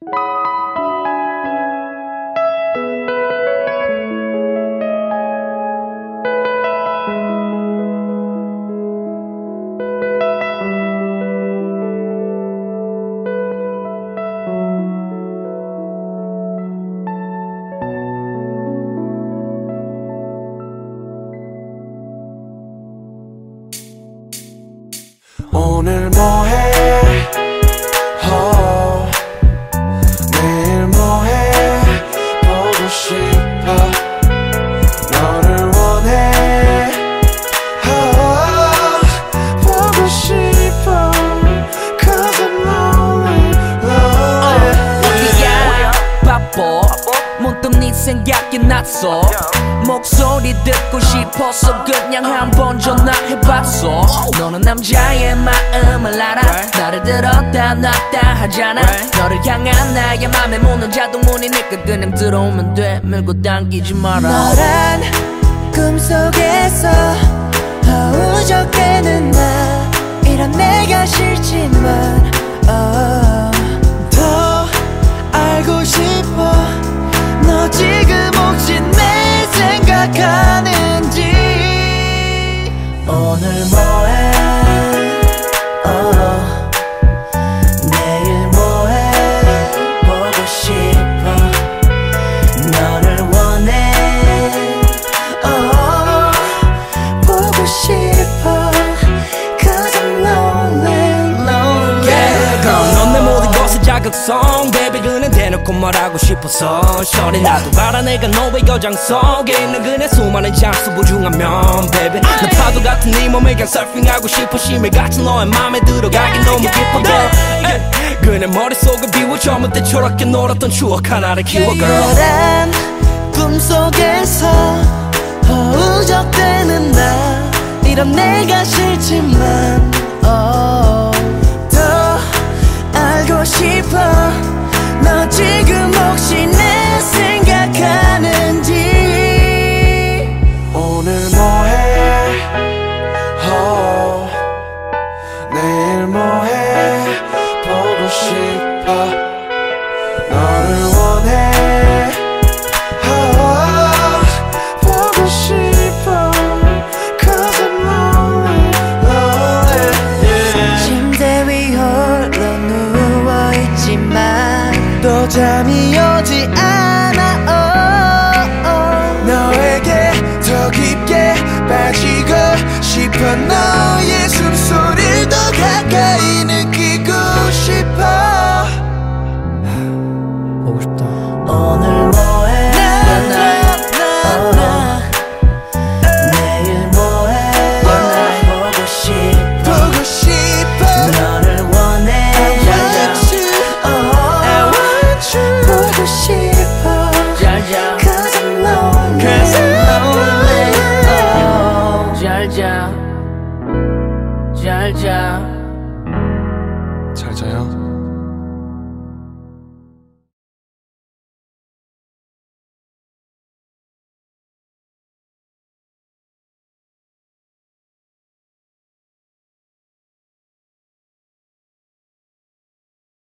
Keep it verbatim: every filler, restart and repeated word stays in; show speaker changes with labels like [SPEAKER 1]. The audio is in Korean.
[SPEAKER 1] 오늘 뭐해 oh, 내일 뭐해 보고 싶어 너를 원해 oh, 보고 싶어 Cause I'm lonely, lonely
[SPEAKER 2] 어디야 바빠 문득 네 생각이 났어 목소리 듣고 싶어서 그냥 한번 전화해봤어 너는 남자의 마음을 알아 나를 들었다 놨다 하잖아 너를 향한 나의 맘에 문은 자동문이니까 그냥 들어오면 돼 밀고 당기지 마라
[SPEAKER 3] 너란 꿈속에서 허우적대는 나 이런 내가 싫지만 oh, 더 알고 싶어 너 지금 혹시 내 생각하는지 오늘 뭐해 oh, 내일 뭐해 보고 싶어 너를 원해 oh, 보고 싶어 Cause I'm lonely, lonely
[SPEAKER 2] yeah. 그럼 넌 내 모든 것의 자극성 Baby 그는 대놓고 말하고 싶어서 Shorty 나도 알아 내가 너의 여장 속에 있는 그네 수많은 장수 부중하면 Baby 나 파도 같은 네 몸에 그냥 서핑하고 싶어 심해같이 너의 맘에 들어가기 너무 기뻐 girl yeah. 그네 머릿속을 비워 젊을 때 저렇게 놀았던 추억 하나를 키워 girl
[SPEAKER 3] 너란 꿈속에서 허우적대는 나 이런 내가 싫지만 oh, 더 알고 싶어 너 지금 혹시 내 생각하는지
[SPEAKER 1] 오늘 뭐해 oh, 내일 뭐해 보고 싶어 너를 원해 oh, 보고 싶어 Cause I'm lonely, lonely yeah.
[SPEAKER 3] 침대 위 홀로 누워있지만 또 잠이 오지 않아 oh, oh.
[SPEAKER 1] 너에게 더 깊게 빠지고 싶어 너의 숨소리를 더 가까이 느끼고 싶어
[SPEAKER 2] 보고 싶다
[SPEAKER 3] 오늘 뭐해 oh, 내일 뭐해 보고 싶어
[SPEAKER 1] 보고 싶어